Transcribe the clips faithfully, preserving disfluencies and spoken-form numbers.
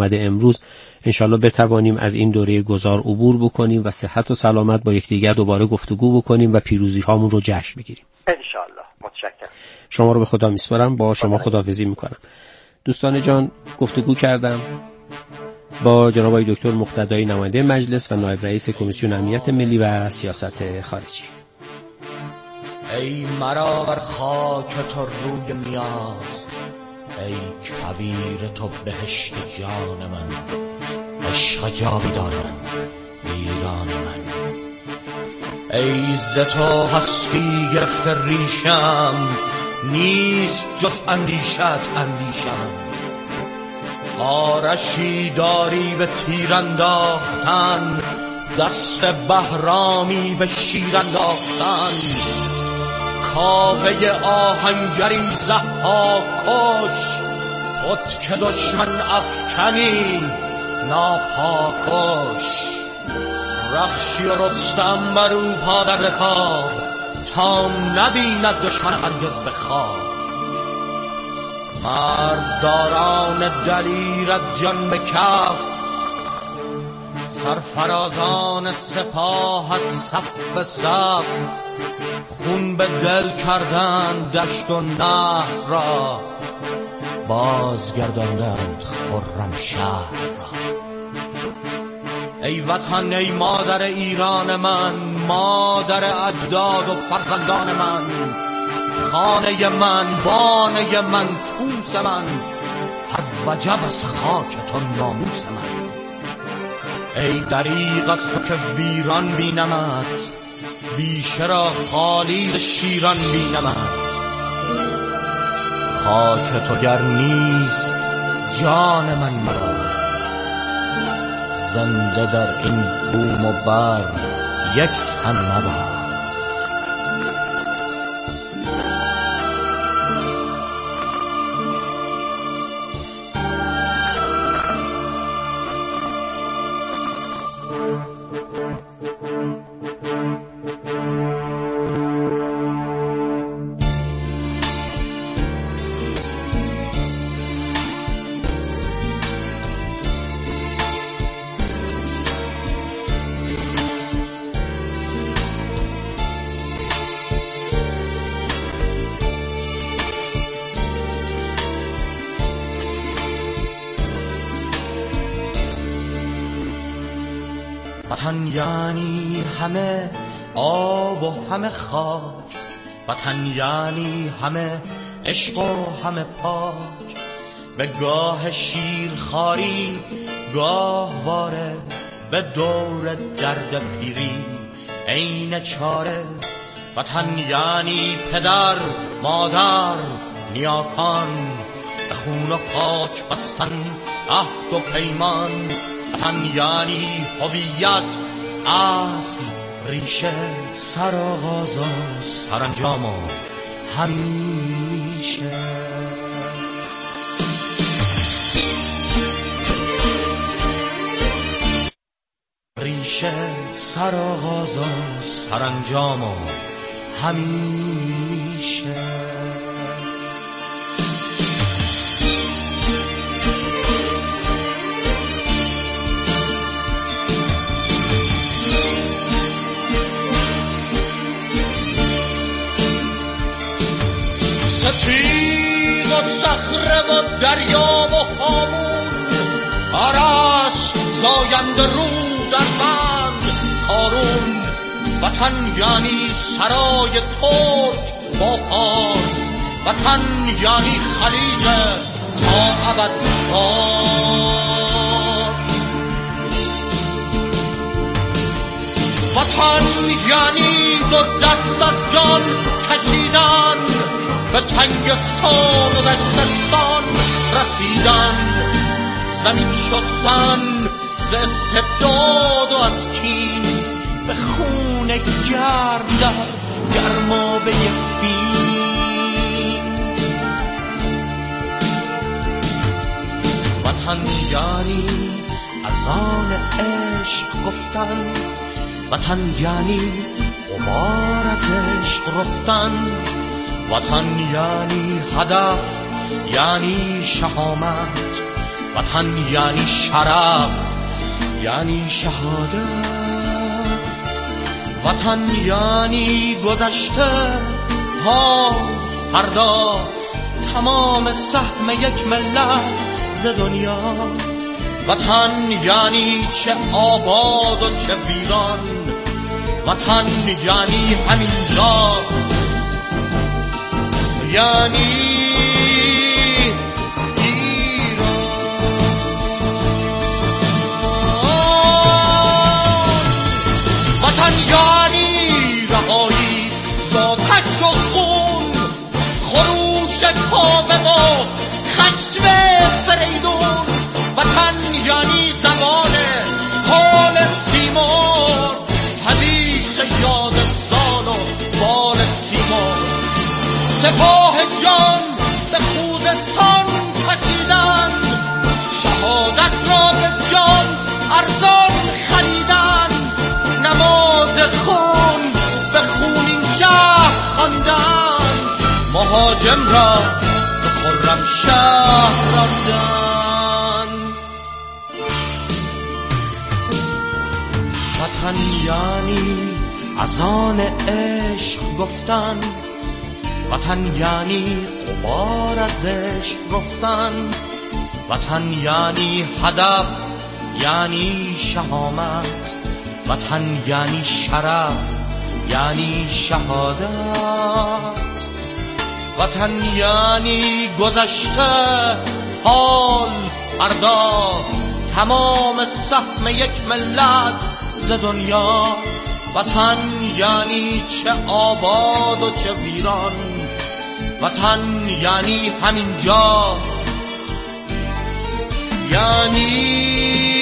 آمده امروز انشالله بتوانیم از این دوره گذار عبور بکنیم و صحت و سلامت با یکدیگر دوباره گفتگو بکنیم و پیروزی هامون رو جشن بگیریم انشالله. متشکرم. شما رو به خدا میسپارم. با شما خداحافظی میکنم. دوستان جان، گفتگو کردم با جناب آقای دکتر مقتدایی، نماینده مجلس و نایب رئیس کمیسیون امنیت ملی و سیاست خارجی. ای مرا بر خاک تو روی نیاز، ای کویر تو بهشت جان من، عشق جاویدان من، ایران من. ای ز تو هستی گرفته ریشم، نیست جز اندیشت اندیشم. آرشی داری به تیر انداختن، دست بهرامی به شیر انداختن. کاوه آهنگری ضحاک کش، خود که دشمن افکنی ناپاکش. رخشی و رستم بر او پا در رکاب، تا نبیند دشمن هرگز به خواب. مرزداران دلیر از جان به کف، سرفرازان سپاه از صف به صف. خون به دل کردند دشت و نهر را، بازگرداندند خرم شهر را. ای وطن، ای مادر ایران من، مادر اجداد و فرزندان من. خانه من، بانه من، توس من، هر وجب از خاک تو ناموس من. ای دریغ از تو که ویران بینمت، بیشه را خالی ز شیران بینمت. خاک تو گر نیست جان من مرا، زنده در این بوم و بر یک تن مبر. وطن یعنی همه آب و همه خاک، وطن یعنی همه عشق و همه پاک. به گاه شیرخواری گاه واره، به دور درد پیری عین چاره. وطن یعنی پدر مادر نیاکان، به خون و خاک بستن عهد و پیمان. وطن یعنی هویت، اصل، ریشه، سرآغاز و سرانجام و همیشه. ریشه، سرآغاز و سرانجام و همیشه. سپید و صخره و دریا و هامون، آرش زاینده رو در بند کارون. وطن یعنی سرای ترک با پاس، وطن یعنی خلیج تا ابد باز. وطن یعنی دو دست از جان کشیدن، به تنگستان و دشتستان رسیدن. زمین شستن ز استبداد و از کین، به خون گرم در گرمابه فین. وطن یعنی از آن عشق گفتن، وطن یعنی غبار از عشق رفتن. وطن یعنی هدف، یعنی شهامت، وطن یعنی شرف، یعنی شهادت. وطن یعنی گذشته، حال، فردا، تمام سهم یک ملت ز دنیا. وطن یعنی چه آباد و چه ویران، وطن یعنی همینجا، یعنی یعنی رهایی ز آتش و خون، خروش کاوه و خشم فریدون. وطن یعنی زمان حال تیمور، حدیث یاد سال و بال تیمور. سپاه جان به خوزستان کشیدن، شهادت را به جان ارزان خریدن. نماز خون به خون این شهر خواندن، مهاجم را به خرم شهر راندن. وطن یعنی اذان عشق گفتن، وطن یعنی غبار از عشق گفتن. وطن یعنی هدف، یعنی شهامت. وطن یعنی شرف، یعنی شهادت. وطن یعنی گذشته، حال، فردا، تمام سهم یک ملت ز دنیا. وطن یعنی چه آباد و چه ویران، وطن یعنی همینجا، یعنی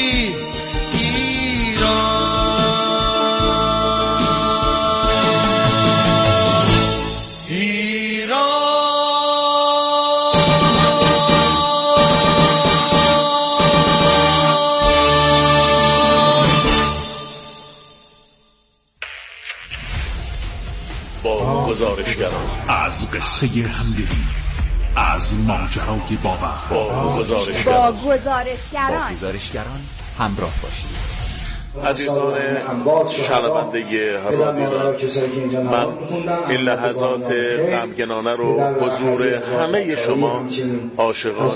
گزارشگران از قصه همدلی، از ماجرای باور. با گزارشگران با گزارشگران با گزارشگران همراه باشید. عزیزان شنونده رادیو، من این لحظات غمگنانه رو حضور همه شما عاشقان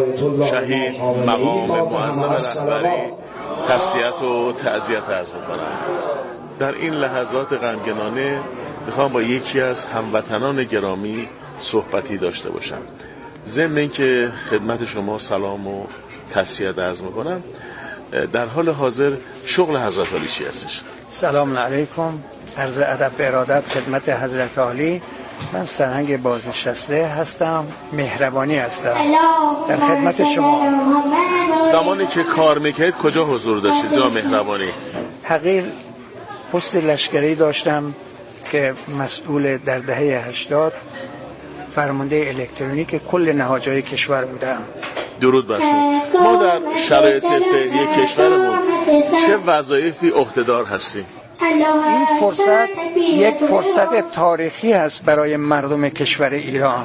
شهید مقام معظم رهبری تسلیت و تعزیت عرض می‌کنم. در این لحظات غمگنانه میخوام با یکی از هموطنان گرامی صحبتی داشته باشم. ضمن اینکه خدمت شما سلام و تسلیت عرض میکنم، در حال حاضر شغل حضرت عالی چی هستش؟ سلام علیکم، عرض ادب و ارادت خدمت حضرت عالی. من سرهنگ بازنشسته هستم، مهربانی هستم در خدمت شما. زمانی که کار میکردید کجا حضور داشتید جا مهربانی؟ حقیر پست لشکری داشتم که مسئول در دهه هشتاد فرمانده الکترونیک کل نهادهای کشور بودم. درود بر شما. ما در شرایط فعلی کشورمون چه وظایفی عهده‌دار هستیم؟ این فرصت یک فرصت تاریخی است برای مردم کشور ایران.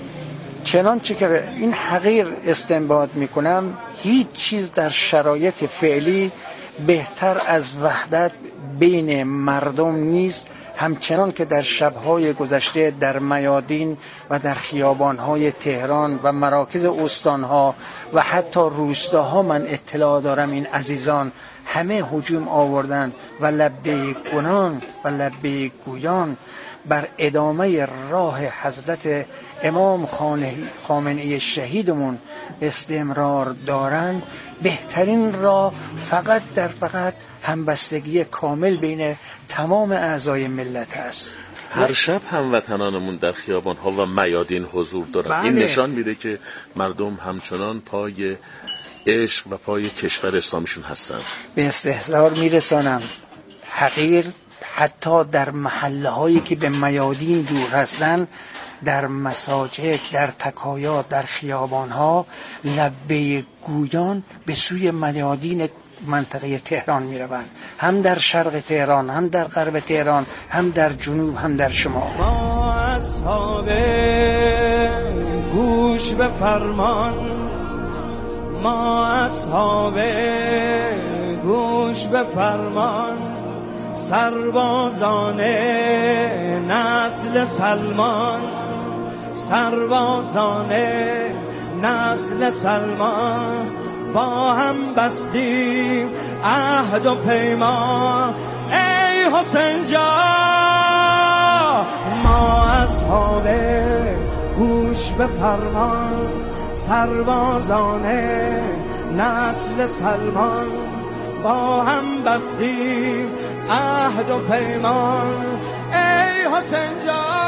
چنانچه که این حقیر استنباط میکنم، هیچ چیز در شرایط فعلی بهتر از وحدت بین مردم نیست. همچنان که در شب‌های گذشته در میادین و در خیابان‌های تهران و مراکز استان‌ها و حتی روستاها من اطلاع دارم این عزیزان همه هجوم آوردن و لبیک کنان و لبیک گویان بر ادامه راه حضرت امام خامنه‌ای شهیدمون استمرار دارن. بهترین راه فقط در فقط همبستگی کامل بین تمام اعضای ملت است. هر شب هموطنانمون در خیابان‌ها و میادین حضور دارن. بله. این نشان میده که مردم همچنان پای عشق و پای کشور اسلامیشون هستن. به استحضار میرسانم حقیر حتی در محله هایی که به میادین دور هستن، در مساجد، در تکایات، در خیابان ها لبه گویان به سوی میادین منطقه تهران می روند، هم در شرق تهران، هم در غرب تهران، هم در جنوب، هم در شمال. ما اصحاب گوش به فرمان، ما اصحاب گوش به فرمان، سربازان نسل سلمان، سربازان نسل سلمان، با هم بستیم عهد و پیمان. ای حسین جان ما اصحاب گوش به فرمان، سربازان نسل سلمان، با هم بستیم عهد و پیمان. ای حسین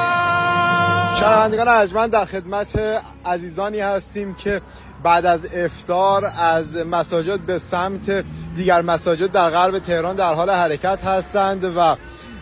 جان. شنوندگان ارجمند، در خدمت عزیزانی هستیم که بعد از افطار از مساجد به سمت دیگر مساجد در غرب تهران در حال حرکت هستند و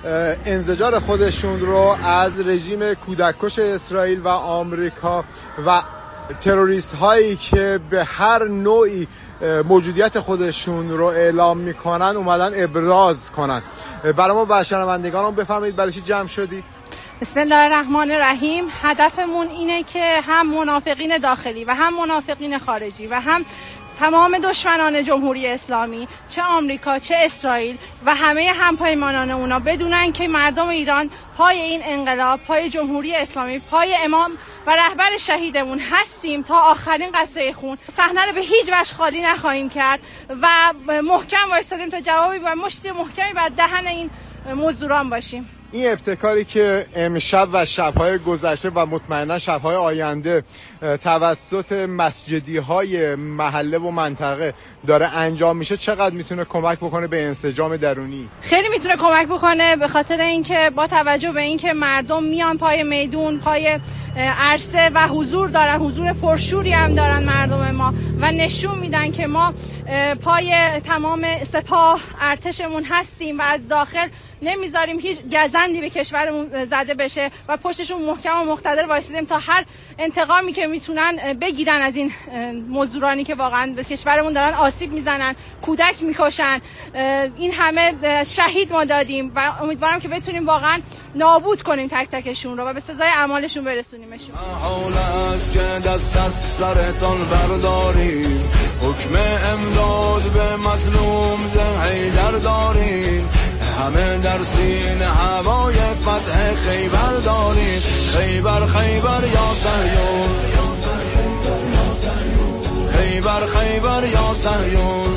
انزجار خودشون رو از رژیم کودککش اسرائیل و آمریکا و تروریست هایی که به هر نوعی موجودیت خودشون رو اعلام میکنن اومدن ابراز کنن. برای ما و شنوندگانم بفرمایید برای چی جمع شدید؟ بسم الله الرحمن الرحیم. هدفمون اینه که هم منافقین داخلی و هم منافقین خارجی و هم تمام دشمنان جمهوری اسلامی، چه آمریکا چه اسرائیل و همه همپیمانان اونا بدونن که مردم ایران پای این انقلاب، پای جمهوری اسلامی، پای امام و رهبر شهیدمون هستیم تا آخرین قطره خون. صحنه رو به هیچ وجه خالی نخواهیم کرد و محکم وایسادیم تا جوابی و مشت محکمی بر دهن این مزدوران باشیم. این ابتکاری که امشب و شب‌های گذشته و مطمئنا شب‌های آینده توسط مسجدی‌های محله و منطقه داره انجام میشه چقدر میتونه کمک بکنه به انسجام درونی؟ خیلی میتونه کمک بکنه، به خاطر اینکه با توجه به اینکه مردم میان پای میدون، پای عرصه و حضور دارن، حضور پرشوری هم دارن مردم ما و نشون میدن که ما پای تمام سپاه ارتشمون هستیم و از داخل نمیذاریم هیچ گزندی به کشورمون زده بشه و پشتشون محکم و مقتدر وایسیدیم تا هر انتقامی که میتونن بگیرن از این مزدورانی که واقعا به کشورمون دارن آسیب میزنن، کودک میکشن. این همه شهید ما دادیم و امیدوارم که بتونیم واقعا نابود کنیم تک تکشون رو و به سزای اعمالشون برسونیمشون. حال است که دست از سرتان برداریم، حکم امداد به مظلوم ز حیدر داریم، همه در سینه هوای فتح خیبر داریم. خیبر خیبر یا صهیون، خیبر خیبر یا صهیون.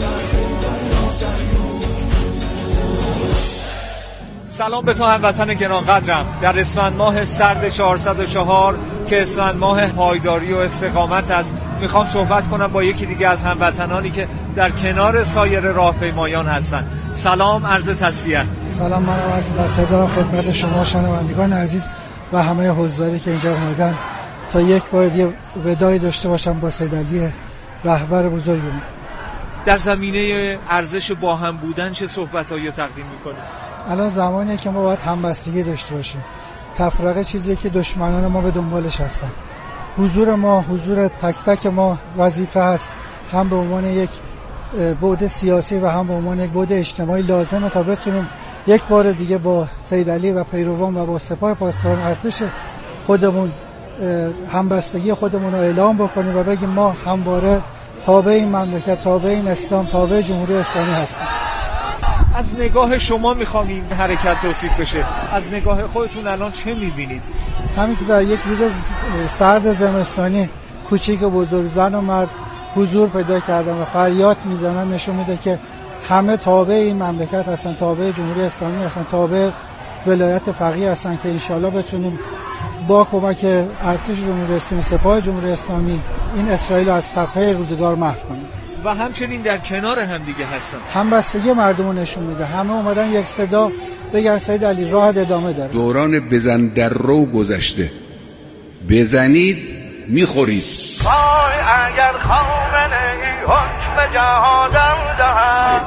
سلام به تو هموطن گرانقدرم. در اسفند ماه سرد چهارصد و چهار که اسفند ماه پایداری و استقامت است، میخوام صحبت کنم با یکی دیگه از هموطنانی که در کنار سایر راهپیمایان هستن. سلام، عرض تسلیت. سلام، من عرض تسلیت دارم خدمت شما شنوندگان عزیز و همه حضاری که اینجا اومدن تا یک بار دیگه وداعی داشته باشم با سید علی رهبر بزرگمون. در زمینه ارزش با هم بودن چه صحبتایی تقدیم میکنید؟ الان زمانیه که ما باید همبستگی داشته باشیم. تفرقه چیزیه که دشمنان ما به دنبالش هستن. حضور ما، حضور تک تک ما وظیفه هست، هم به عنوان یک بعد سیاسی و هم به عنوان یک بعد اجتماعی لازمه تا بتونیم یک بار دیگه با سید علی و پیروان و با سپاه پاسداران ارتش خودمون همبستگی خودمون رو اعلام بکنیم و بگیم ما همواره تابع این مملکت، تابع این اسلام، تابع جمهوری اسلامی هستیم. از نگاه شما میخوام این حرکت توصیف بشه، از نگاه خودتون الان چه میبینید؟ همین که در یک روز سرد زمستانی کوچیک و بزرگ، زن و مرد حضور پیدا کردن و فریاد میزنن، نشون میده که همه تابع این مملکت هستن، تابع جمهوری اسلامی هستن، تابع ولایت فقیه هستن که انشالله بتونیم با کمک ارتش جمهوری اسلامی، سپاه جمهوری اسلامی این اسرائیل از صفحه روزگار محو کنیم. و همچنین در کنار هم دیگه هستن. همبستگی مردم نشون میده، همه اومدن یک صدا بگن سید علی راه ادامه داره. دوران بزن در رو گذشته، بزنید میخورید. وای اگر خامنه ای حکم جهادم دهد،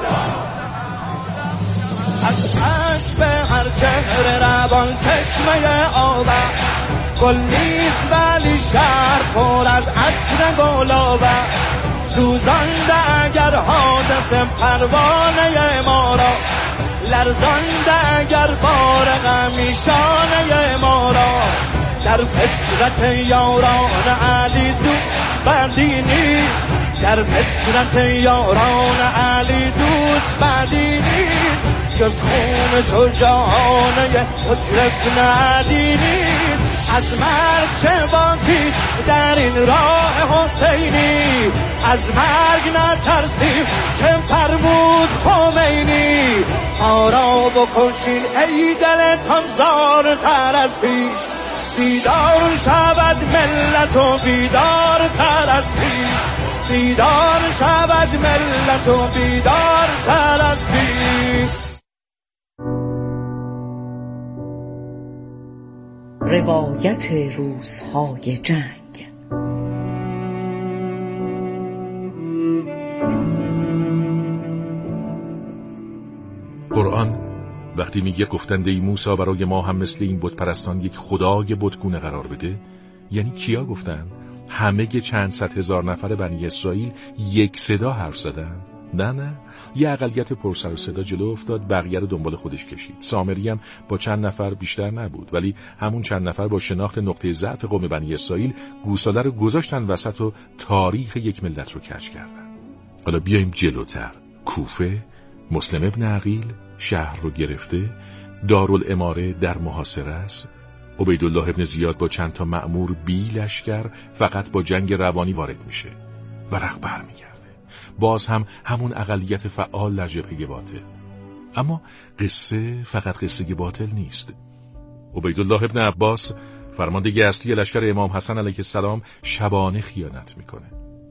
از عشق به هر چهره روان چشمه آبم، گل نیست ولی شهر پر از عطر گلابه، سوزانده اگر حادثه پروانه ما را، لرزانده اگر بار غمیشانه ما را، در فطرت یاران علی دو بردی نیست، در فطرت یاران علی دوست بعدی نیست جز خون شجاعانه حجر ابن علی نیست از مرگ چه باکیست در این راه حسینی از مرگ نترسیم چه فرمود خمینی ما را بکشین ای دلتان زارتر از پیش بیدار شود ملت و بیدار تر از پیش بیدار شود ملت و بیدار تر از پیش. روایت روزهای جنگ. قرآن وقتی میگه گفتند ای موسی برای ما هم مثل این بت پرستان یک خدای بتگونه قرار بده، یعنی کیا گفتن؟ همه چند صد هزار نفر بنی اسرائیل یک صدا حرف زدن؟ نه نه، یه اقلیت پرسر و صدا جلو افتاد، بقیه رو دنبال خودش کشید. سامری هم با چند نفر بیشتر نبود، ولی همون چند نفر با شناخت نقطه ضعف قوم بنی اسرائیل گوساله رو گذاشتن وسط و تاریخ یک ملت رو کج کردن. حالا بیایم جلوتر. کوفه، مسلم ابن عقیل شهر رو گرفته، دارالاماره در محاصره است. عبیدالله ابن زیاد با چند تا مأمور بی لشکر فقط با جنگ روانی وارد میشه. ورق برمیگرده. باز هم همون اقلیت فعال در جبهه باطل. اما قصه فقط قصه باطل نیست. عبیدالله ابن عباس فرمانده اصلی لشکر امام حسن علیه السلام شبانه خیانت میکنه.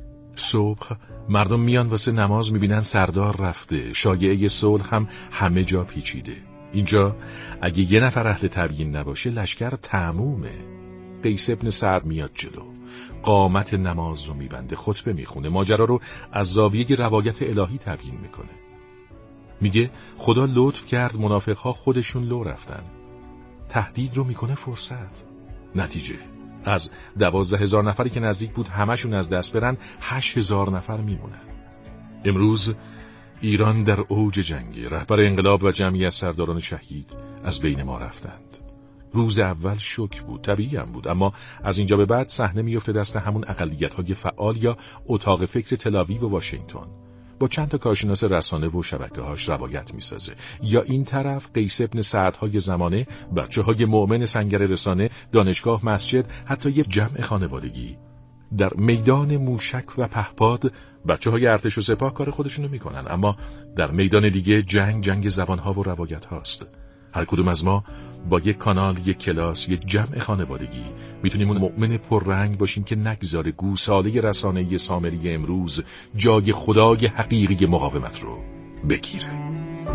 صبح مردم میان واسه نماز، میبینن سردار رفته، شایعه صلح هم همه جا پیچیده. اینجا اگه یه نفر اهل تبیین نباشه لشکر تمومه. قیس ابن سعد میاد جلو، قامت نماز رو میبنده، خطبه میخونه، ماجرا رو از زاویه روایت الهی تبیین میکنه. میگه خدا لطف کرد منافقها خودشون لو رفتن. تهدید رو میکنه فرصت. نتیجه از دوازده هزار نفری که نزدیک بود همشون از دست برن، هشت هزار نفر میمونن. امروز ایران در اوج جنگی، رهبر انقلاب و جمعی از سرداران شهید از بین ما رفتند. روز اول شوک بود، طبیعی هم بود، اما از اینجا به بعد صحنه میفته دست همون اقلیت‌های فعال یا اتاق فکر تل‌آویو و واشنگتن. با چند تا کارشناس رسانه و شبکه‌هاش روایت میسازه. یا این طرف قیس ابن سعدهای زمانه، بچه‌های مؤمن سنگر رسانه، دانشگاه، مسجد، حتی یه جمع خانوادگی. در میدان موشک و پهپاد بچه‌های ارتش و سپاه کار خودشونو میکنن، اما در میدان دیگه جنگ جنگ زبان‌ها و روایت هاست. هر کدوم از ما با یک کانال، یک کلاس، یک جمع خانوادگی میتونیم اون مؤمن پررنگ باشیم که نگذاره گوساله رسانه‌ای سامری امروز جای خدای حقیقی مقاومت رو بگیره.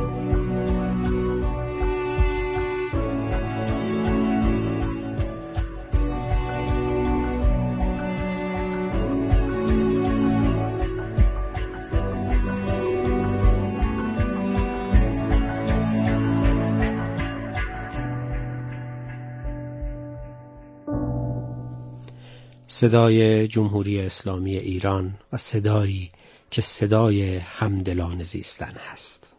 صدای جمهوری اسلامی ایران و صدایی که صدای همدلان زیستن هست.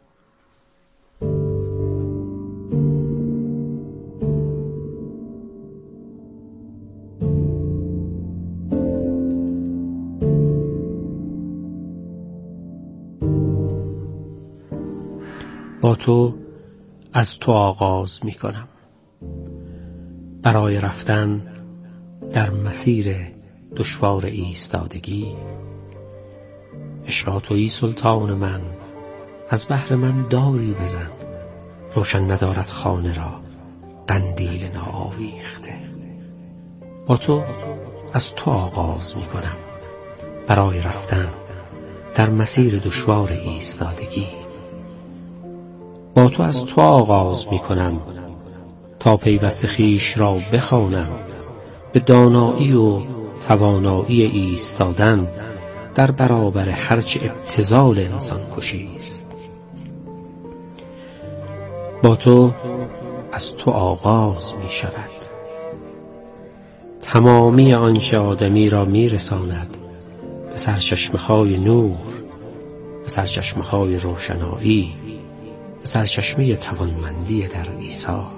با تو از تو آغاز می کنم، برای رفتن در مسیر دشوار ایستادگی. عشق تویی سلطان من، از بحر من داری بزن، روشن ندارد خانه را قندیل ناآویخته. با تو از تو آغاز می کنم، برای رفتن در مسیر دشوار ایستادگی. با تو از تو آغاز می کنم، تا پیوست خیش را بخوانم، به دانایی و توانایی ایستادن در برابر هرچه ابتذال انسان کشی است. با تو از تو آغاز می شود، تمامی آنچه آدمی را می رساند به سرچشمه های نور، به سرچشمه های روشنایی، به سرچشمه توانمندی در ایثار.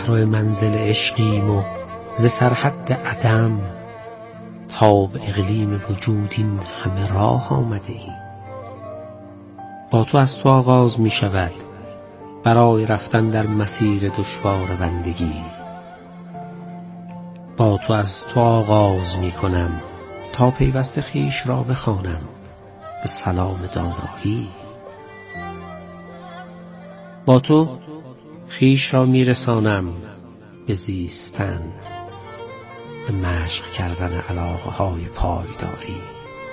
راهرو منزل عشقیم و ز سرحد عدم تا به اقلیم وجود این همه راه آمده ایم. با تو از تو آغاز می شود برای رفتن در مسیر دشوار بندگی. با تو از تو آغاز می کنم تا پیوست خیش را بخوانم به سلام دانایی. با تو خیش را می رسانم به زیستن، به مشق کردن علاقه های پایداری.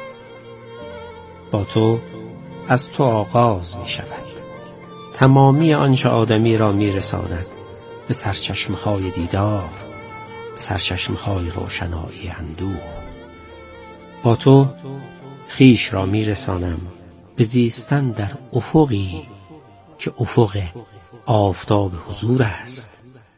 با تو از تو آغاز می شود تمامی آنچه آدمی را می رساند به سرچشمه های دیدار، به سرچشمه های روشنایی اندوه. با تو خیش را می رسانم به زیستن در افقی که افق آفتاب حضور است.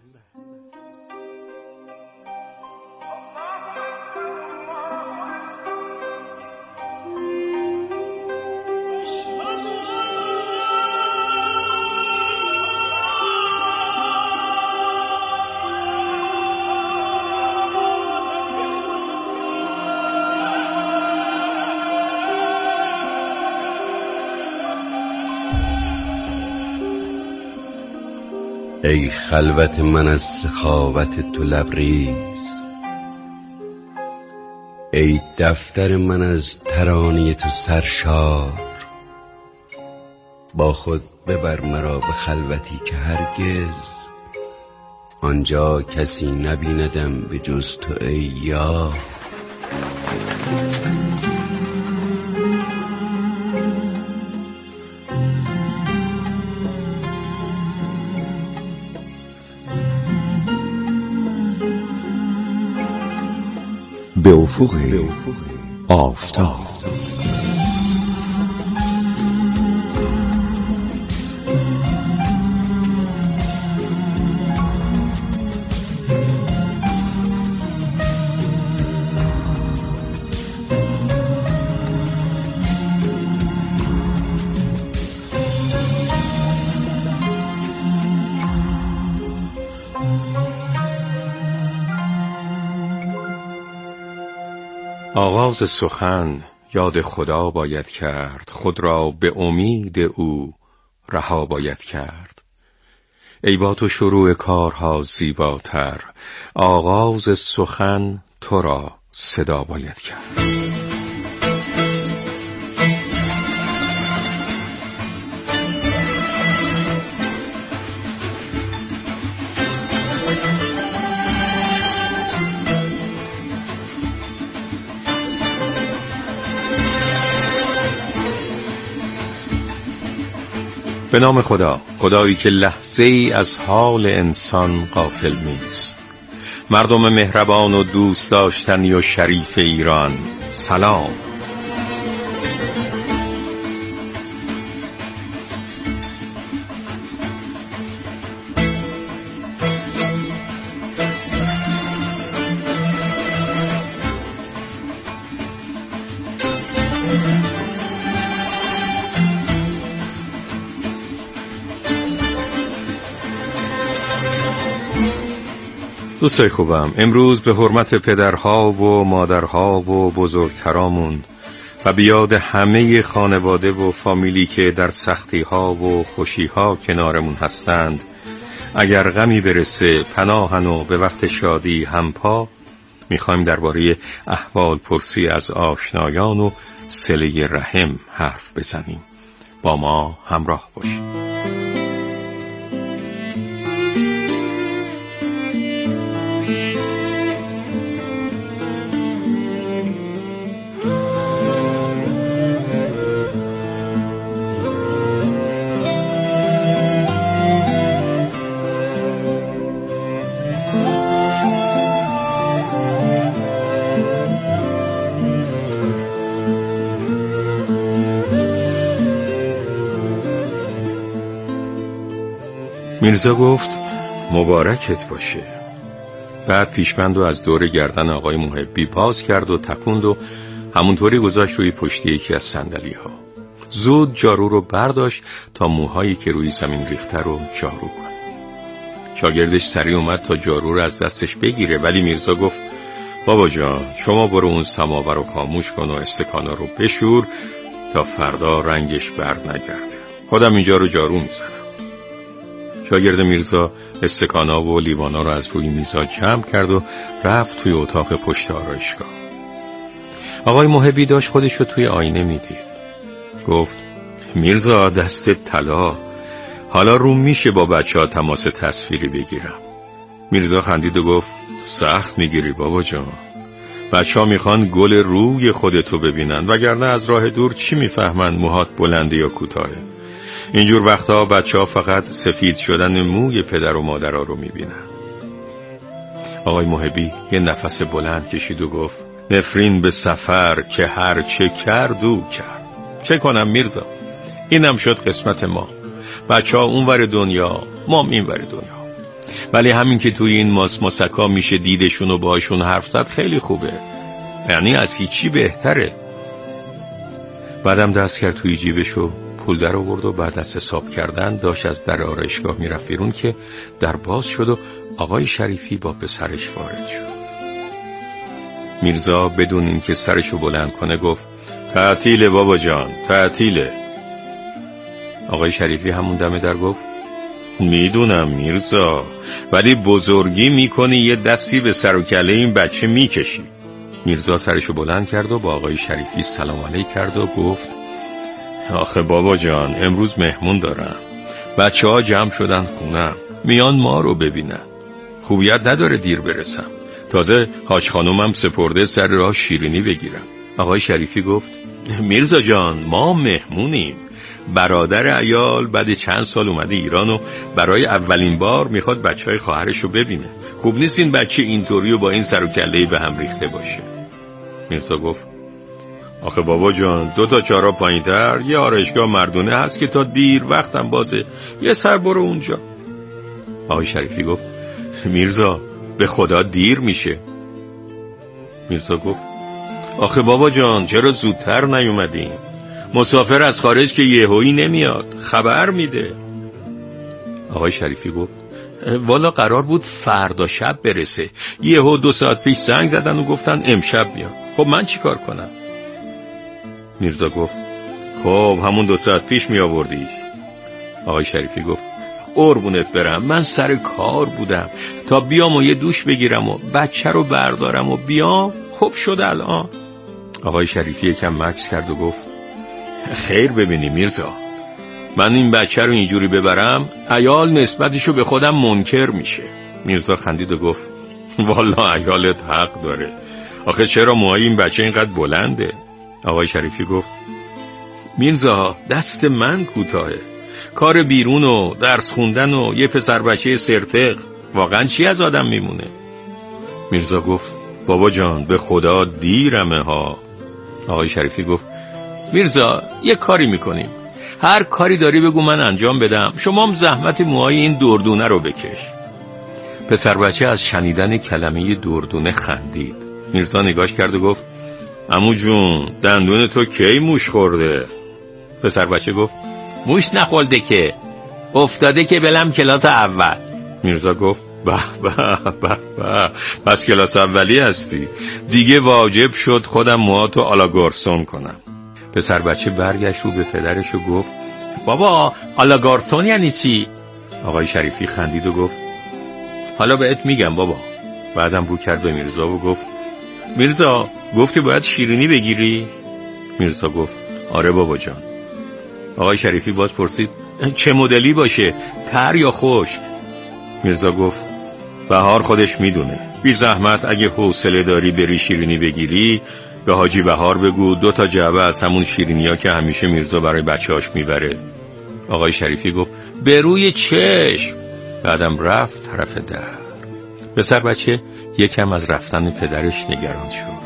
ای خلوت من از سخاوت تو لبریز، ای دفتر من از ترانه تو سرشار. با خود ببر مرا به خلوتی که هرگز آنجا کسی نبیندم به جز تو ای یار. به افق آفتاب. آغاز سخن یاد خدا باید کرد، خود را به امید او رها باید کرد. ای با تو شروع کارها زیباتر، آغاز سخن تو را صدا باید کرد. به نام خدا، خدایی که لحظه ای از حال انسان غافل نیست. مردم مهربان و دوست داشتنی و شریف ایران، سلام. دوستای خوبم، امروز به حرمت پدرها و مادرها و بزرگترامون و بیاد همه خانواده و فامیلی که در سختی‌ها و خوشی‌ها کنارمون هستند، اگر غمی برسه پناهن و به وقت شادی همپا، میخوایم درباره احوال پرسی از آشنایان و صله رحم حرف بزنیم. با ما همراه باشید. میرزا گفت مبارکت باشه. بعد پیشبند رو از دور گردن آقای محبی باز کرد و تکوند و همونطوری گذاشت روی پشت یکی از صندلی ها. زود جارو رو برداشت تا موهایی که روی زمین ریخته رو جارو کنه. شاگردش سریع اومد تا جارو رو از دستش بگیره، ولی میرزا گفت بابا جان شما برو اون سماور رو خاموش کن و استکانا رو بشور تا فردا رنگش برد نگرده، خودم اینجا رو جارو میزنم. شاگرد میرزا استکانا و لیوانا رو از روی میزا جمع کرد و رفت توی اتاق پشت آرایشگاه. آقای محبی داشت خودش رو توی آینه میدید. گفت میرزا دستت طلا، حالا رو میشه با بچه ها تماس تصویری بگیرم. میرزا خندید و گفت سخت میگیری بابا جان، بچه ها میخوان گل روی خودتو ببینن، وگرنه از راه دور چی میفهمن موهات بلنده یا کوتاهه. اینجور وقتا بچه ها فقط سفید شدن موی پدر و مادرها رو میبینن. آقای محبی یه نفس بلند کشید و گفت نفرین به سفر که هر چه کرد او کرد. چه کنم میرزا، اینم شد قسمت ما. بچه ها اونور دنیا، ما اینور دنیا. ولی همین که توی این ماس ماسکا میشه دیدشون و باهاشون حرف زد خیلی خوبه، یعنی از هیچی بهتره. بعدم دست کرد توی جیبش و پول در آورد و بعد از حساب کردن داشت از در آرایشگاه میرفت بیرون که در باز شد و آقای شریفی با پسرش وارد شد. میرزا بدون اینکه سرشو بلند کنه گفت تعطیله بابا جان، تعطیله. آقای شریفی همون دم در گفت میدونم میرزا، ولی بزرگی میکنی یه دستی به سر و کله این بچه میکشی. میرزا سرشو بلند کرد و با آقای شریفی سلام علیک کرد و گفت آخه بابا جان امروز مهمون دارم، بچه ها جمع شدن خونم، میان ما رو ببینن، خوبیت نداره دیر برسم. تازه حاج خانومم سپرده سر راه شیرینی بگیرم. آقای شریفی گفت میرزا جان ما مهمونیم، برادر عیال بعد چند سال اومده ایران و برای اولین بار میخواد بچه های خواهرش رو ببینه. خوب نیست این بچه اینطوری و با این سر و کله‌ای به هم ریخته باشه. میرزا گفت آخه بابا جان دو تا چهارراه پایین‌تر یه آرایشگاه مردونه هست که تا دیر وقتم بازه، یه سر برو اونجا. آقای شریفی گفت میرزا به خدا دیر میشه. میرزا گفت آخه بابا جان چرا زودتر نیومدین؟ مسافر از خارج که یهویی نمیاد، خبر میده. آقای شریفی گفت والا قرار بود فردا شب برسه، یهو دو ساعت پیش زنگ زدن و گفتن امشب بیاد. خب من چی کار کنم؟ میرزا گفت خب همون دو ساعت پیش می آوردیش. آقای شریفی گفت قربونت برم من سر کار بودم، تا بیام و یه دوش بگیرم و بچه رو بردارم و بیام خب شد الان. آقای شریفی یکم مکث کرد و گفت خیر ببینی میرزا، من این بچه رو اینجوری ببرم عیال نسبتشو به خودم منکر میشه. میرزا خندید و گفت والا عیالت حق داره، آخه چرا موهای این بچه اینقدر بلنده؟ آقای شریفی گفت میرزا دست من کوتاهه، کار بیرون و درس خوندن و یه پسر بچه سرتق واقعا چی از آدم میمونه؟ میرزا گفت بابا جان به خدا دیرمه ها. آقای شریفی گفت میرزا یه کاری میکنیم، هر کاری داری بگو من انجام بدم، شما هم زحمت موهای این دردونه رو بکش. پسر بچه از شنیدن کلمه دردونه خندید. میرزا نگاش کرد و گفت عمو جون دندون تو کی موش خورده؟ پسر بچه گفت موش نخورده که، افتاده که بلم کلاس اول. میرزا گفت به به به به، پس کلاس اولی هستی دیگه، واجب شد خودم موهاتو آلاگارسون کنم. پسر بچه برگشت رو به پدرش و گفت بابا آلاگارسون یعنی چی؟ آقای شریفی خندید و گفت حالا بهت میگم بابا. بعدم رو کرد به میرزا و گفت میرزا گفتی باید شیرینی بگیری؟ میرزا گفت آره بابا جان. آقای شریفی باز پرسید چه مدلی باشه، تر یا خشک؟ میرزا گفت بهار خودش میدونه، بی زحمت اگه حوصله داری بری شیرینی بگیری به حاجی بهار بگو دو تا جعبه از همون شیرینیا که همیشه میرزا برای بچه‌هاش میبره. آقای شریفی گفت به روی چشم. بعدم رفت طرف در. پسر بچه یکم از رفتن پدرش نگران شد.